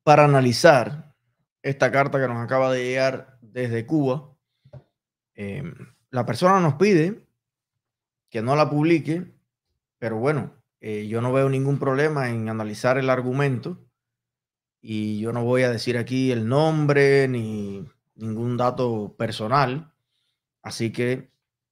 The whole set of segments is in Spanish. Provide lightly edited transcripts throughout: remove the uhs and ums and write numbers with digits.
para analizar esta carta que nos acaba de llegar desde Cuba. La persona nos pide que no la publique, pero bueno, yo no veo ningún problema en analizar el argumento y yo no voy a decir aquí el nombre ni ningún dato personal, así que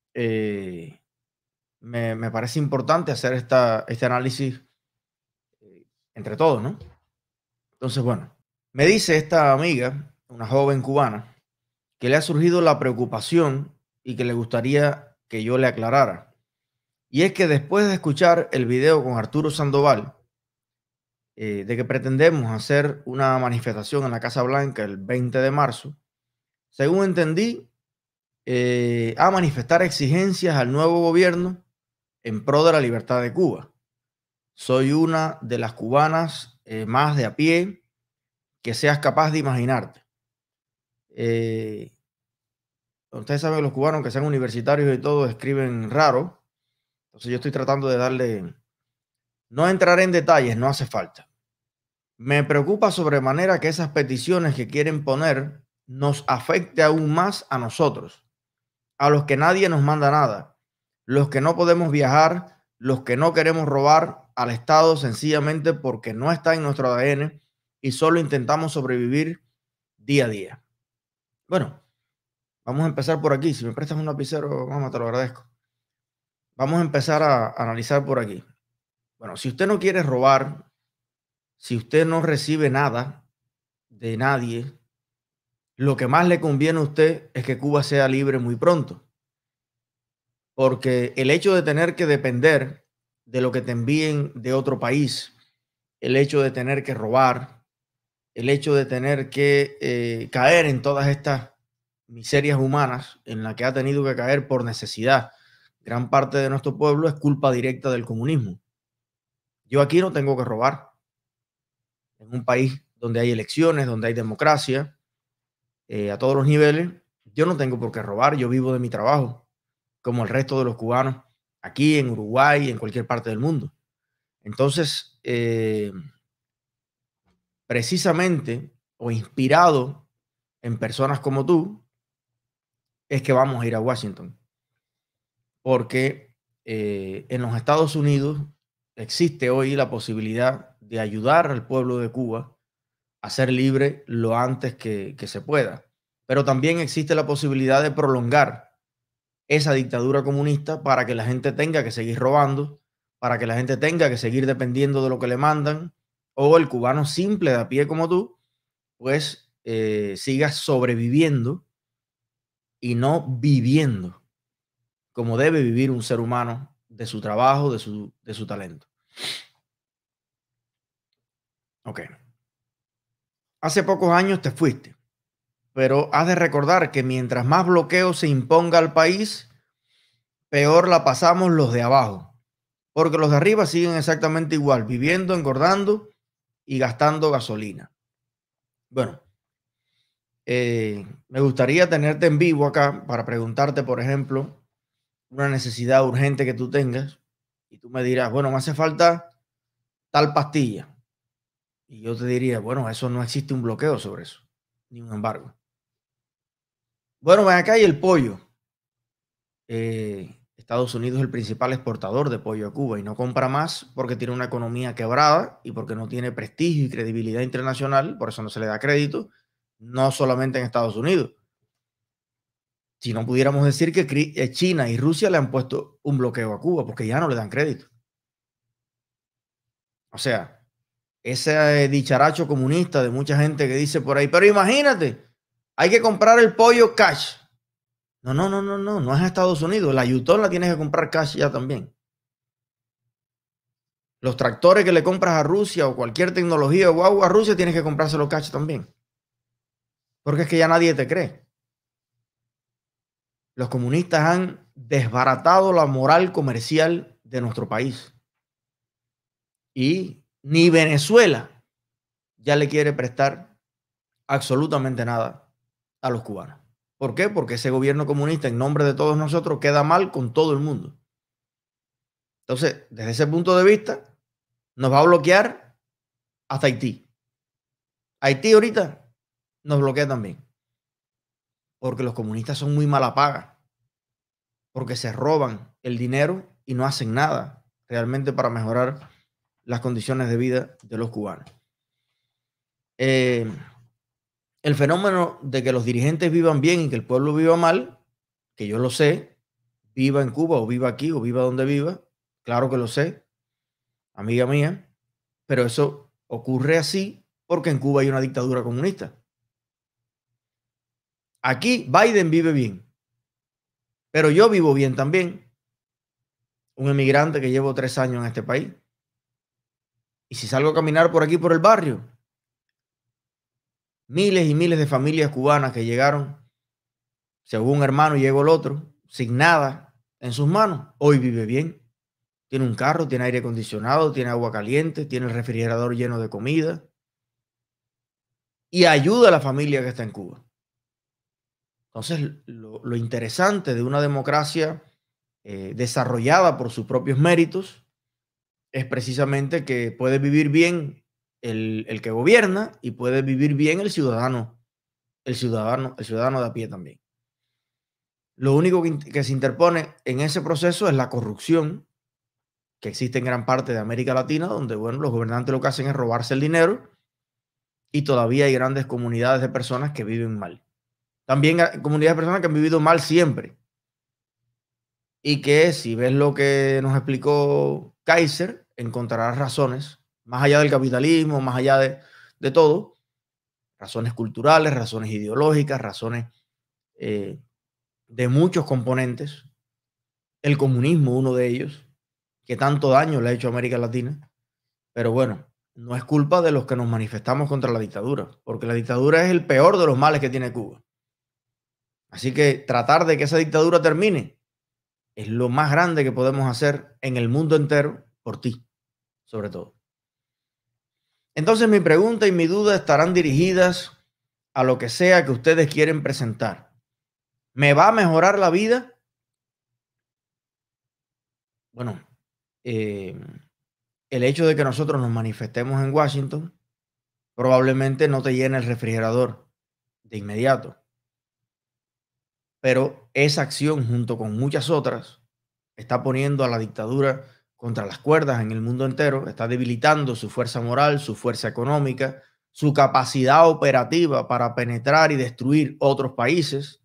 me parece importante hacer este análisis entre todos, ¿no? Entonces, bueno, me dice esta amiga, una joven cubana, que le ha surgido la preocupación y que le gustaría que yo le aclarara. Y es que después de escuchar el video con Arturo Sandoval, de que pretendemos hacer una manifestación en la Casa Blanca el 20 de marzo, según entendí, a manifestar exigencias al nuevo gobierno en pro de la libertad de Cuba. Soy una de las cubanas más de a pie que seas capaz de imaginarte. Ustedes saben que los cubanos, que sean universitarios y todo, escriben raro. Entonces yo estoy tratando de darle... No entraré en detalles, no hace falta. Me preocupa sobremanera que esas peticiones que quieren poner nos afecte aún más a nosotros, a los que nadie nos manda nada, los que no podemos viajar, los que no queremos robar al Estado sencillamente porque no está en nuestro ADN y solo intentamos sobrevivir día a día. Bueno, vamos a empezar por aquí. Si me prestas un lapicero, mamá, te lo agradezco. Vamos a empezar a analizar por aquí. Bueno, si usted no quiere robar, si usted no recibe nada de nadie, lo que más le conviene a usted es que Cuba sea libre muy pronto. Porque el hecho de tener que depender de lo que te envíen de otro país, el hecho de tener que robar, el hecho de tener que caer en todas estas miserias humanas en las que ha tenido que caer por necesidad gran parte de nuestro pueblo, es culpa directa del comunismo. Yo aquí no tengo que robar. En un país donde hay elecciones, donde hay democracia, a todos los niveles, yo no tengo por qué robar. Yo vivo de mi trabajo, como el resto de los cubanos, aquí en Uruguay, en cualquier parte del mundo. Entonces, precisamente o inspirado en personas como tú, es que vamos a ir a Washington. Porque en los Estados Unidos existe hoy la posibilidad de ayudar al pueblo de Cuba a ser libre lo antes que se pueda. Pero también existe la posibilidad de prolongar esa dictadura comunista para que la gente tenga que seguir robando, para que la gente tenga que seguir dependiendo de lo que le mandan, o el cubano simple de a pie como tú, pues siga sobreviviendo y no viviendo como debe vivir un ser humano de su trabajo, de su talento. Ok. Hace pocos años te fuiste, pero has de recordar que mientras más bloqueo se imponga al país, peor la pasamos los de abajo, porque los de arriba siguen exactamente igual, viviendo, engordando y gastando gasolina. Bueno, me gustaría tenerte en vivo acá para preguntarte, por ejemplo, una necesidad urgente que tú tengas y tú me dirás, bueno, me hace falta tal pastilla. Y yo te diría, bueno, eso no existe un bloqueo sobre eso, ni un embargo. Bueno, ven acá y el pollo. Estados Unidos es el principal exportador de pollo a Cuba y no compra más porque tiene una economía quebrada y porque no tiene prestigio y credibilidad internacional, por eso no se le da crédito, no solamente en Estados Unidos. Si no pudiéramos decir que China y Rusia le han puesto un bloqueo a Cuba porque ya no le dan crédito. O sea, ese dicharacho comunista de mucha gente que dice por ahí, pero imagínate, hay que comprar el pollo cash. No es Estados Unidos. La Yutón la tienes que comprar cash ya también. Los tractores que le compras a Rusia o cualquier tecnología o a Rusia tienes que comprárselo cash también. Porque es que ya nadie te cree. Los comunistas han desbaratado la moral comercial de nuestro país. Y ni Venezuela ya le quiere prestar absolutamente nada a los cubanos. ¿Por qué? Porque ese gobierno comunista en nombre de todos nosotros queda mal con todo el mundo. Entonces, desde ese punto de vista, nos va a bloquear hasta Haití. Haití ahorita nos bloquea también, porque los comunistas son muy mala paga, porque se roban el dinero y no hacen nada realmente para mejorar las condiciones de vida de los cubanos. El fenómeno de que los dirigentes vivan bien y que el pueblo viva mal, que yo lo sé, viva en Cuba o viva aquí o viva donde viva, claro que lo sé, amiga mía, pero eso ocurre así porque en Cuba hay una dictadura comunista. Aquí Biden vive bien, pero yo vivo bien también, un emigrante que llevo 3 años en este país. Y si salgo a caminar por aquí, por el barrio, miles y miles de familias cubanas que llegaron, se hubo un hermano y llegó el otro, sin nada en sus manos, hoy vive bien. Tiene un carro, tiene aire acondicionado, tiene agua caliente, tiene el refrigerador lleno de comida y ayuda a la familia que está en Cuba. Entonces, lo interesante de una democracia desarrollada por sus propios méritos es precisamente que puede vivir bien el que gobierna y puede vivir bien el ciudadano, el ciudadano de a pie también. Lo único que se interpone en ese proceso es la corrupción que existe en gran parte de América Latina, donde bueno, los gobernantes lo que hacen es robarse el dinero y todavía hay grandes comunidades de personas que viven mal. También hay comunidades de personas que han vivido mal siempre. Y que si ves lo que nos explicó Kaiser, encontrarás razones, más allá del capitalismo, más allá de todo, razones culturales, razones ideológicas, razones de muchos componentes. El comunismo, uno de ellos, que tanto daño le ha hecho a América Latina. Pero bueno, no es culpa de los que nos manifestamos contra la dictadura, porque la dictadura es el peor de los males que tiene Cuba. Así que tratar de que esa dictadura termine es lo más grande que podemos hacer en el mundo entero por ti, sobre todo. Entonces mi pregunta y mi duda estarán dirigidas a lo que sea que ustedes quieren presentar. ¿Me va a mejorar la vida? Bueno, el hecho de que nosotros nos manifestemos en Washington probablemente no te llene el refrigerador de inmediato. Pero esa acción, junto con muchas otras, está poniendo a la dictadura contra las cuerdas en el mundo entero, está debilitando su fuerza moral, su fuerza económica, su capacidad operativa para penetrar y destruir otros países.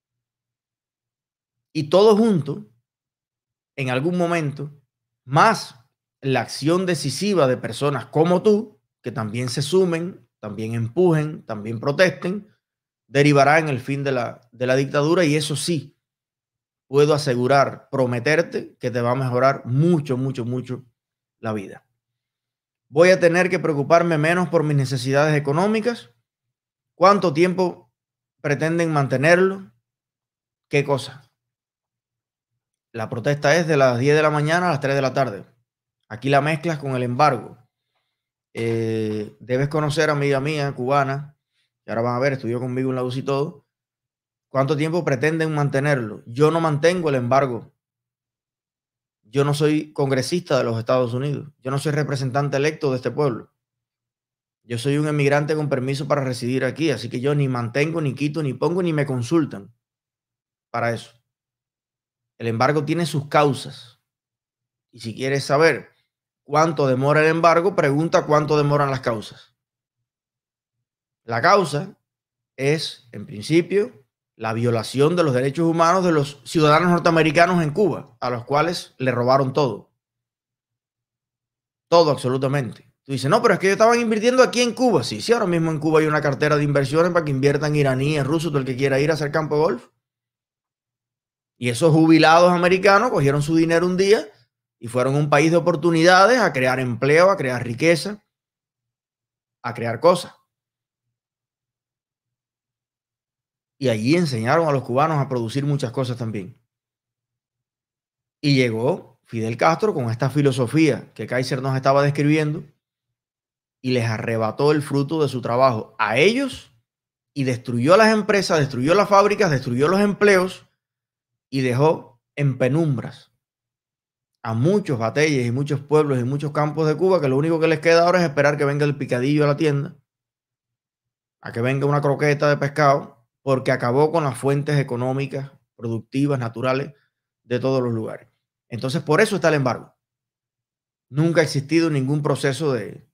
Y todo junto, en algún momento, más la acción decisiva de personas como tú, que también se sumen, también empujen, también protesten, derivará en el fin de la dictadura y eso sí, puedo asegurar, prometerte que te va a mejorar mucho, mucho, mucho la vida. Voy a tener que preocuparme menos por mis necesidades económicas. ¿Cuánto tiempo pretenden mantenerlo? ¿Qué cosa? La protesta es de las 10 de la mañana a las 3 de la tarde. Aquí la mezclas con el embargo. Debes conocer, amiga mía, cubana, y ahora van a ver, estudió conmigo en la UCI y todo. ¿Cuánto tiempo pretenden mantenerlo? Yo no mantengo el embargo. Yo no soy congresista de los Estados Unidos. Yo no soy representante electo de este pueblo. Yo soy un emigrante con permiso para residir aquí, así que yo ni mantengo, ni quito, ni pongo, ni me consultan para eso. El embargo tiene sus causas. Y si quieres saber cuánto demora el embargo, pregunta cuánto demoran las causas. La causa es, en principio, la violación de los derechos humanos de los ciudadanos norteamericanos en Cuba, a los cuales le robaron todo. Todo absolutamente. Tú dices, no, pero es que ellos estaban invirtiendo aquí en Cuba. Sí, sí, ahora mismo en Cuba hay una cartera de inversiones para que inviertan iraníes, rusos, todo el que quiera ir a hacer campo de golf. Y esos jubilados americanos cogieron su dinero un día y fueron a un país de oportunidades a crear empleo, a crear riqueza, a crear cosas. Y allí enseñaron a los cubanos a producir muchas cosas también. Y llegó Fidel Castro con esta filosofía que Kaiser nos estaba describiendo y les arrebató el fruto de su trabajo a ellos y destruyó las empresas, destruyó las fábricas, destruyó los empleos y dejó en penumbras a muchos batalles y muchos pueblos y muchos campos de Cuba que lo único que les queda ahora es esperar que venga el picadillo a la tienda a que venga una croqueta de pescado, porque acabó con las fuentes económicas, productivas, naturales de todos los lugares. Entonces, por eso está el embargo. Nunca ha existido ningún proceso de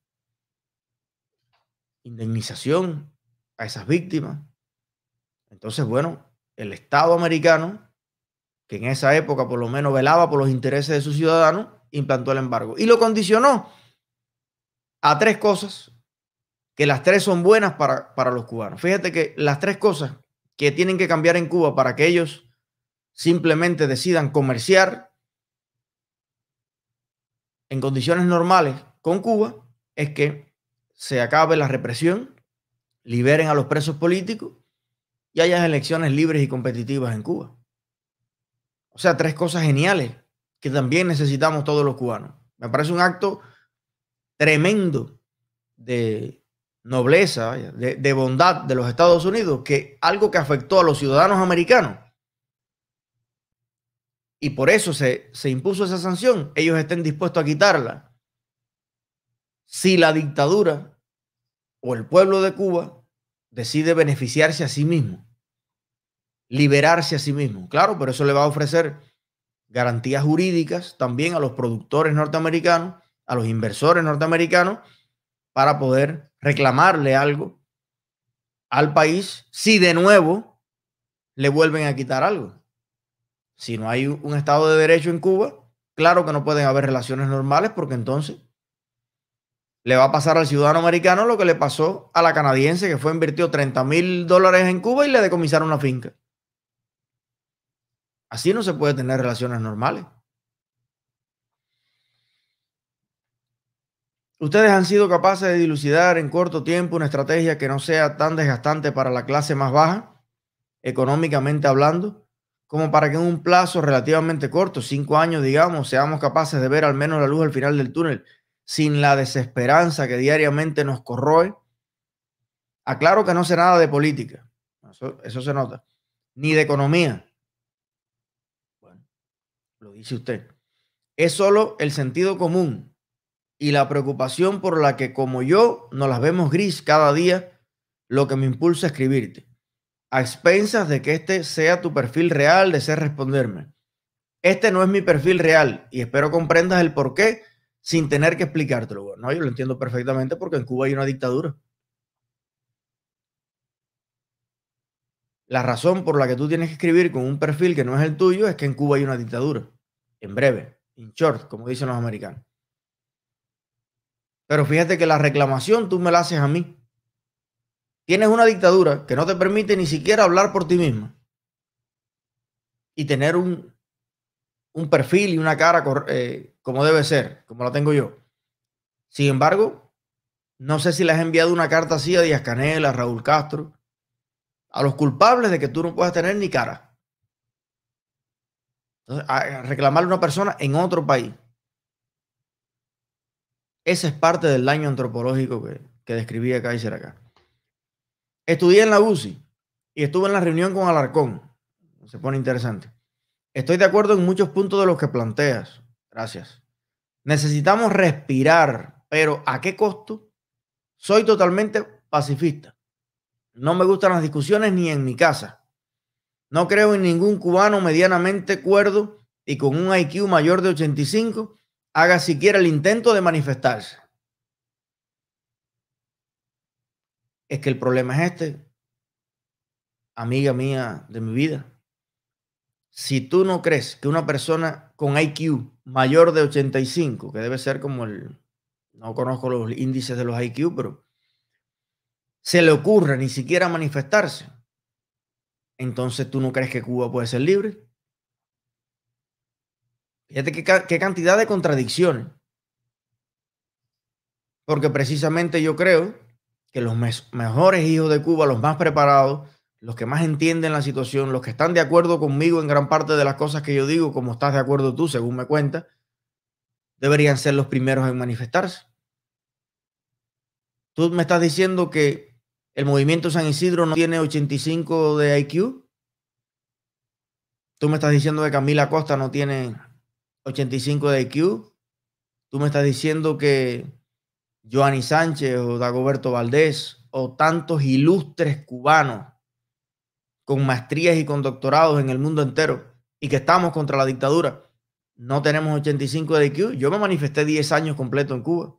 indemnización a esas víctimas. Entonces, bueno, el Estado americano, que en esa época por lo menos velaba por los intereses de sus ciudadanos, implantó el embargo y lo condicionó a tres cosas, que las tres son buenas para los cubanos. Fíjate que las tres cosas que tienen que cambiar en Cuba para que ellos simplemente decidan comerciar en condiciones normales con Cuba es que se acabe la represión, liberen a los presos políticos y haya elecciones libres y competitivas en Cuba. O sea, tres cosas geniales que también necesitamos todos los cubanos. Me parece un acto tremendo de nobleza, de bondad de los Estados Unidos, que algo que afectó a los ciudadanos americanos y por eso se impuso esa sanción, ellos estén dispuestos a quitarla. Si la dictadura o el pueblo de Cuba decide beneficiarse a sí mismo, liberarse a sí mismo, claro, pero eso le va a ofrecer garantías jurídicas también a los productores norteamericanos, a los inversores norteamericanos, para poder reclamarle algo al país si de nuevo le vuelven a quitar algo. Si no hay un Estado de Derecho en Cuba, claro que no pueden haber relaciones normales porque entonces le va a pasar al ciudadano americano lo que le pasó a la canadiense que fue invirtió $30,000 en Cuba y le decomisaron la finca. Así no se puede tener relaciones normales. Ustedes han sido capaces de dilucidar en corto tiempo una estrategia que no sea tan desgastante para la clase más baja, económicamente hablando, como para que en un plazo relativamente corto, 5 años, digamos, seamos capaces de ver al menos la luz al final del túnel, sin la desesperanza que diariamente nos corroe. Aclaro que no sé nada de política, eso se nota, ni de economía. Bueno, lo dice usted. Es solo el sentido común y la preocupación por la que, como yo, nos las vemos gris cada día, lo que me impulsa a escribirte, a expensas de que este sea tu perfil real, de ser responderme. Este no es mi perfil real y espero comprendas el por qué sin tener que explicártelo. Bueno, yo lo entiendo perfectamente porque en Cuba hay una dictadura. La razón por la que tú tienes que escribir con un perfil que no es el tuyo es que en Cuba hay una dictadura. En breve, in short, como dicen los americanos. Pero fíjate que la reclamación tú me la haces a mí. Tienes una dictadura que no te permite ni siquiera hablar por ti misma y tener un perfil y una cara como debe ser, como la tengo yo. Sin embargo, no sé si le has enviado una carta así a Díaz-Canel, a Raúl Castro, a los culpables de que tú no puedas tener ni cara. Entonces, a reclamarle a una persona en otro país. Ese es parte del daño antropológico que describía Kaiser acá. Estudié en la UCI y estuve en la reunión con Alarcón. Se pone interesante. Estoy de acuerdo en muchos puntos de los que planteas. Gracias. Necesitamos respirar, pero ¿a qué costo? Soy totalmente pacifista. No me gustan las discusiones ni en mi casa. No creo en ningún cubano medianamente cuerdo y con un IQ mayor de 85 haga siquiera el intento de manifestarse. Es que el problema es este, amiga mía de mi vida. Si tú no crees que una persona con IQ mayor de 85, que debe ser como no conozco los índices de los IQ, pero se le ocurra ni siquiera manifestarse, entonces tú no crees que Cuba puede ser libre. Fíjate qué cantidad de contradicciones. Porque precisamente yo creo que los mejores hijos de Cuba, los más preparados, los que más entienden la situación, los que están de acuerdo conmigo en gran parte de las cosas que yo digo, como estás de acuerdo tú, según me cuentas, deberían ser los primeros en manifestarse. Tú me estás diciendo que el movimiento San Isidro no tiene 85 de IQ. Tú me estás diciendo que Camila Costa no tiene 85 de IQ. Tú me estás diciendo que Joanny Sánchez o Dagoberto Valdés o tantos ilustres cubanos con maestrías y con doctorados en el mundo entero y que estamos contra la dictadura, no tenemos 85 de IQ? Yo me manifesté 10 años completo en Cuba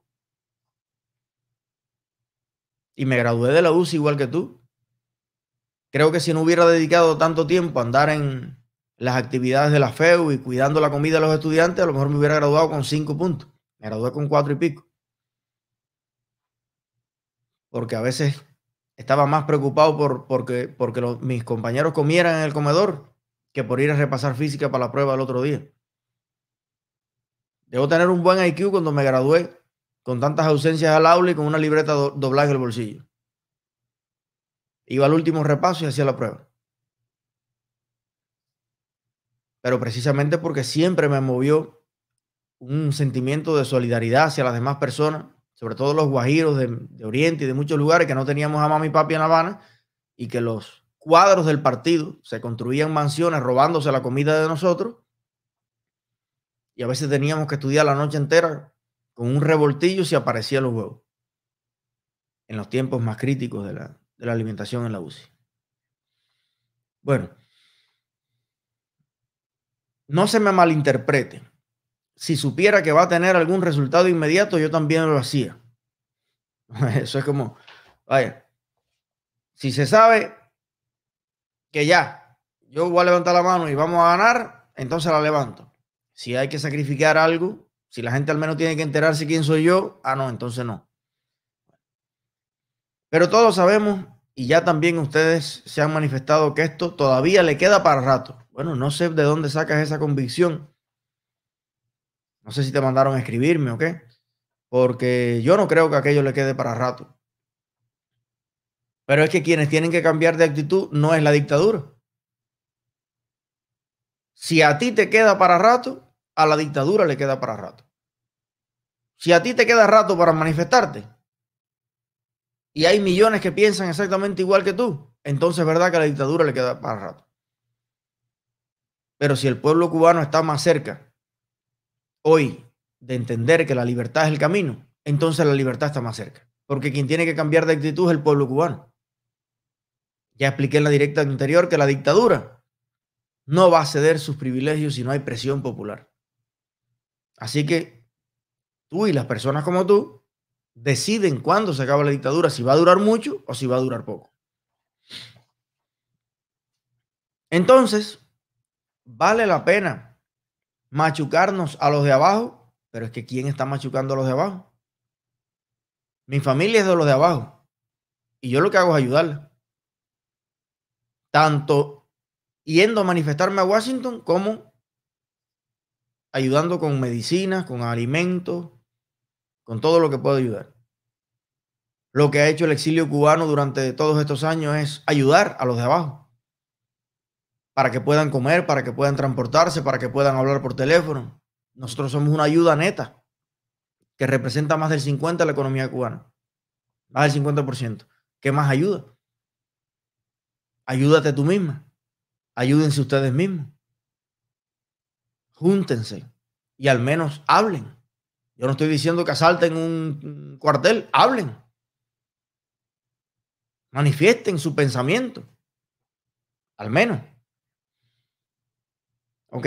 y me gradué de la UCI igual que tú. Creo que si no hubiera dedicado tanto tiempo a andar en las actividades de la FEU y cuidando la comida de los estudiantes, a lo mejor me hubiera graduado con 5 puntos. Me gradué con 4 y pico. Porque a veces estaba más preocupado porque mis compañeros comieran en el comedor que por ir a repasar física para la prueba del otro día. Debo tener un buen IQ cuando me gradué, con tantas ausencias al aula y con una libreta doblada en el bolsillo. Iba al último repaso y hacía la prueba. Pero precisamente porque siempre me movió un sentimiento de solidaridad hacia las demás personas, sobre todo los guajiros de Oriente y de muchos lugares que no teníamos a mami y papi en La Habana, y que los cuadros del partido se construían mansiones robándose la comida de nosotros, y a veces teníamos que estudiar la noche entera con un revoltillo si aparecían los huevos, en los tiempos más críticos de la alimentación en la UCI. Bueno, no se me malinterprete. Si supiera que va a tener algún resultado inmediato, yo también lo hacía. Eso es como, vaya, si se sabe que ya, yo voy a levantar la mano y vamos a ganar, entonces la levanto. Si hay que sacrificar algo, si la gente al menos tiene que enterarse quién soy yo, no, entonces no. Pero todos sabemos, y ya también ustedes se han manifestado, que esto todavía le queda para rato. Bueno, no sé de dónde sacas esa convicción. No sé si te mandaron a escribirme o qué, porque yo no creo que aquello le quede para rato. Pero es que quienes tienen que cambiar de actitud no es la dictadura. Si a ti te queda para rato, a la dictadura le queda para rato. Si a ti te queda rato para manifestarte y hay millones que piensan exactamente igual que tú, entonces es verdad que a la dictadura le queda para rato. Pero si el pueblo cubano está más cerca hoy de entender que la libertad es el camino, entonces la libertad está más cerca. Porque quien tiene que cambiar de actitud es el pueblo cubano. Ya expliqué en la directa anterior que la dictadura no va a ceder sus privilegios si no hay presión popular. Así que tú y las personas como tú deciden cuándo se acaba la dictadura, si va a durar mucho o si va a durar poco. Entonces, vale la pena machucarnos a los de abajo, pero es que ¿quién está machucando a los de abajo? Mi familia es de los de abajo y yo lo que hago es ayudarla. Tanto yendo a manifestarme a Washington como ayudando con medicinas, con alimentos, con todo lo que puedo ayudar. Lo que ha hecho el exilio cubano durante todos estos años es ayudar a los de abajo para que puedan comer, para que puedan transportarse, para que puedan hablar por teléfono. Nosotros somos una ayuda neta que representa más del 50% de la economía cubana, más del 50%. ¿Qué más ayuda? Ayúdate tú misma, ayúdense ustedes mismos, júntense y al menos hablen. Yo no estoy diciendo que asalten un cuartel, hablen, manifiesten su pensamiento, al menos. Ok,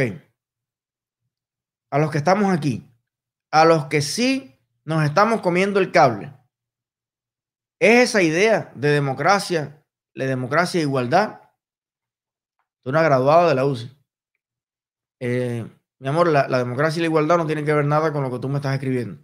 a los que estamos aquí, a los que sí nos estamos comiendo el cable, es esa idea de democracia, la democracia e igualdad, de una graduada de la UCI. Mi amor, la democracia y la igualdad no tienen que ver nada con lo que tú me estás escribiendo.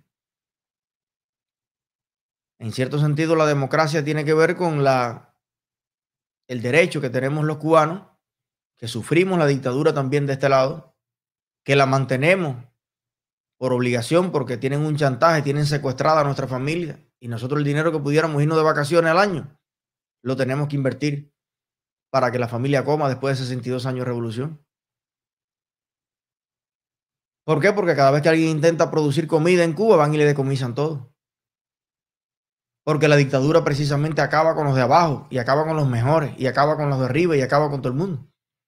En cierto sentido, la democracia tiene que ver con el derecho que tenemos los cubanos, que sufrimos la dictadura también de este lado, que la mantenemos por obligación porque tienen un chantaje, tienen secuestrada a nuestra familia y nosotros el dinero que pudiéramos irnos de vacaciones al año lo tenemos que invertir para que la familia coma después de 62 años de revolución. ¿Por qué? Porque cada vez que alguien intenta producir comida en Cuba van y le decomisan todo. Porque la dictadura precisamente acaba con los de abajo y acaba con los mejores y acaba con los de arriba y acaba con todo el mundo.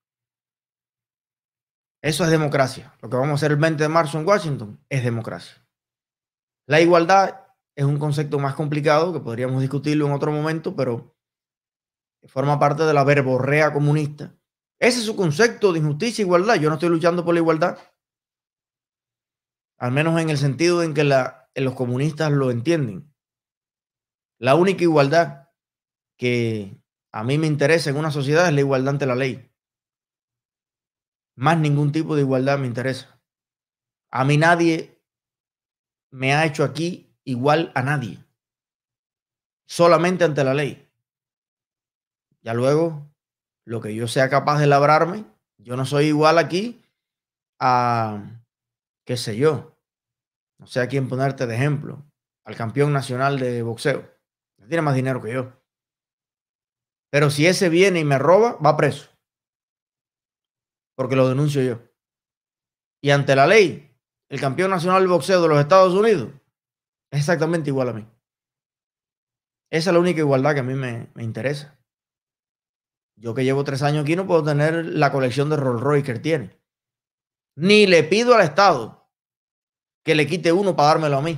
Eso es democracia. Lo que vamos a hacer el 20 de marzo en Washington es democracia. La igualdad es un concepto más complicado que podríamos discutirlo en otro momento, pero forma parte de la verborrea comunista. Ese es su concepto de injusticia e igualdad. Yo no estoy luchando por la igualdad, al menos en el sentido en que los comunistas lo entienden. La única igualdad que a mí me interesa en una sociedad es la igualdad ante la ley. Más ningún tipo de igualdad me interesa. A mí nadie me ha hecho aquí igual a nadie, solamente ante la ley. Ya luego, lo que yo sea capaz de labrarme, yo no soy igual aquí a, qué sé yo, no sé a quién ponerte de ejemplo, al campeón nacional de boxeo. Él tiene más dinero que yo. Pero si ese viene y me roba, va preso, porque lo denuncio yo. Y ante la ley, el campeón nacional de boxeo de los Estados Unidos es exactamente igual a mí. Esa es la única igualdad que a mí me interesa. Yo que llevo 3 años aquí no puedo tener la colección de Rolls Royce que él tiene. Ni le pido al Estado que le quite uno para dármelo a mí.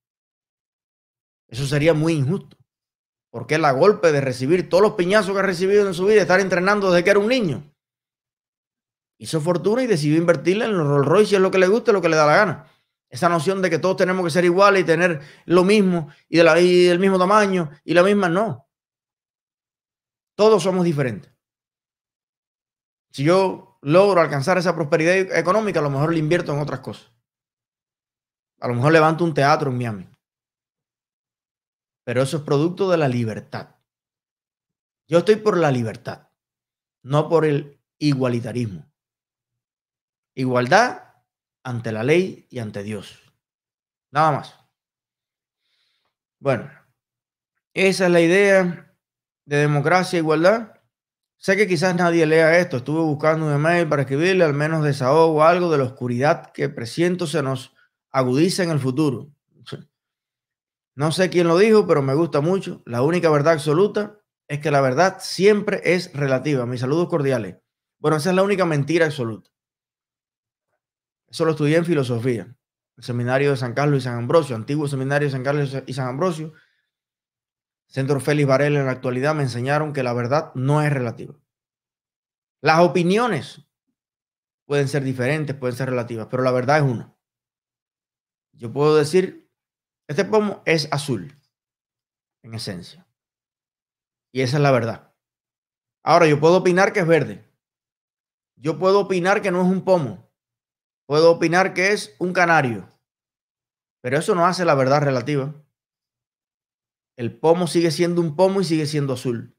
Eso sería muy injusto. Porque él a golpe de recibir todos los piñazos que ha recibido en su vida, estar entrenando desde que era un niño, hizo fortuna y decidió invertirla en los Rolls Royce, si es lo que le gusta, lo que le da la gana. Esa noción de que todos tenemos que ser iguales y tener lo mismo y del mismo tamaño y la misma, no. Todos somos diferentes. Si yo logro alcanzar esa prosperidad económica, a lo mejor le invierto en otras cosas. A lo mejor levanto un teatro en Miami. Pero eso es producto de la libertad. Yo estoy por la libertad, no por el igualitarismo. Igualdad ante la ley y ante Dios. Nada más. Bueno, esa es la idea de democracia e igualdad. Sé que quizás nadie lea esto. Estuve buscando un email para escribirle, al menos desahogo algo de la oscuridad que presiento se nos agudiza en el futuro. No sé quién lo dijo, pero me gusta mucho. La única verdad absoluta es que la verdad siempre es relativa. Mis saludos cordiales. Bueno, esa es la única mentira absoluta. Eso lo estudié en filosofía. El seminario de San Carlos y San Ambrosio, antiguo seminario de San Carlos y San Ambrosio. Centro Félix Varela en la actualidad me enseñaron que la verdad no es relativa. Las opiniones pueden ser diferentes, pueden ser relativas, pero la verdad es una. Yo puedo decir, este pomo es azul, en esencia. Y esa es la verdad. Ahora, yo puedo opinar que es verde. Yo puedo opinar que no es un pomo. Puedo opinar que es un canario. Pero eso no hace la verdad relativa. El pomo sigue siendo un pomo y sigue siendo azul.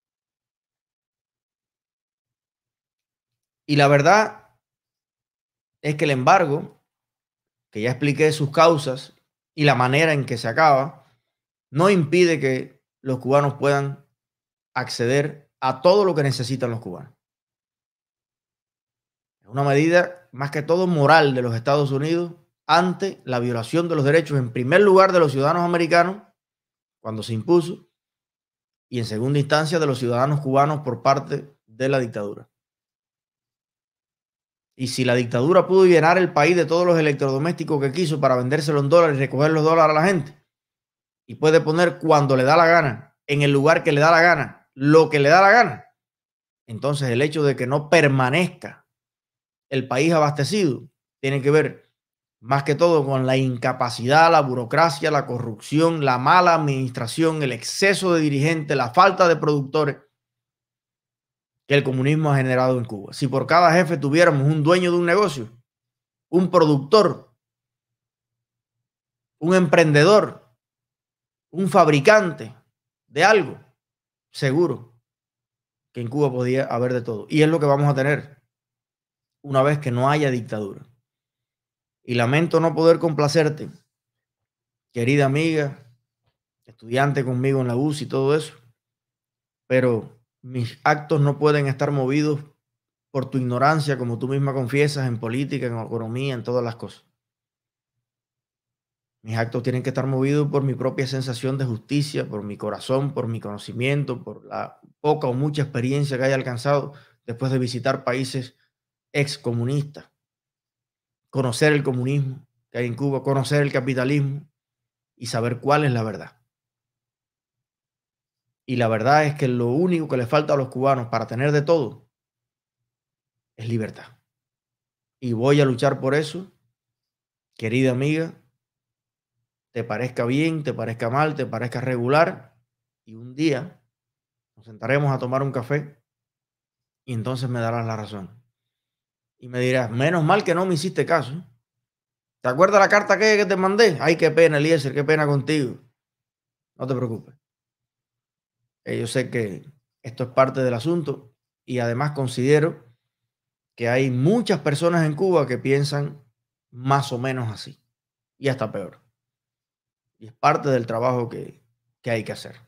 Y la verdad es que el embargo, que ya expliqué sus causas y la manera en que se acaba, no impide que los cubanos puedan acceder a todo lo que necesitan los cubanos. Es una medida más que todo moral de los Estados Unidos ante la violación de los derechos, en primer lugar, de los ciudadanos americanos, cuando se impuso, y en segunda instancia de los ciudadanos cubanos por parte de la dictadura. Y si la dictadura pudo llenar el país de todos los electrodomésticos que quiso para vendérselo en dólares y recoger los dólares a la gente, y puede poner cuando le da la gana, en el lugar que le da la gana, lo que le da la gana, entonces el hecho de que no permanezca el país abastecido tiene que ver más que todo con la incapacidad, la burocracia, la corrupción, la mala administración, el exceso de dirigentes, la falta de productores que el comunismo ha generado en Cuba. Si por cada jefe tuviéramos un dueño de un negocio, un productor, un emprendedor, un fabricante de algo, seguro que en Cuba podía haber de todo. Y es lo que vamos a tener una vez que no haya dictadura. Y lamento no poder complacerte, querida amiga, estudiante conmigo en la UCI y todo eso, pero mis actos no pueden estar movidos por tu ignorancia, como tú misma confiesas, en política, en economía, en todas las cosas. Mis actos tienen que estar movidos por mi propia sensación de justicia, por mi corazón, por mi conocimiento, por la poca o mucha experiencia que haya alcanzado después de visitar países excomunistas, conocer el comunismo que hay en Cuba, conocer el capitalismo y saber cuál es la verdad. Y la verdad es que lo único que le falta a los cubanos para tener de todo es libertad. Y voy a luchar por eso, querida amiga, te parezca bien, te parezca mal, te parezca regular, y un día nos sentaremos a tomar un café y entonces me darás la razón. Y me dirás, menos mal que no me hiciste caso. ¿Te acuerdas la carta que te mandé? Ay, qué pena, Eliezer, qué pena contigo. No te preocupes. Yo sé que esto es parte del asunto y además considero que hay muchas personas en Cuba que piensan más o menos así y hasta peor. Y es parte del trabajo que hay que hacer.